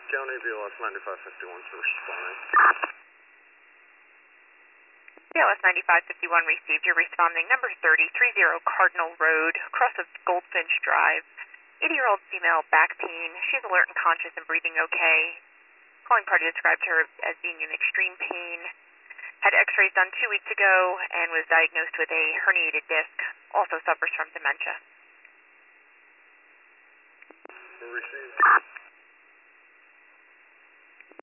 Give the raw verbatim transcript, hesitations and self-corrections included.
County B L S ninety-five fifty-one for responding. B L S ninety-five fifty-one received. You're responding. Number thirty, thirty Cardinal Road, across of Goldfinch Drive. eighty-year-old female, back pain. She's alert and conscious and breathing okay. Calling party described her as being in extreme pain. Had x-rays done two weeks ago and was diagnosed with a herniated disc. Also suffers from dementia. Received.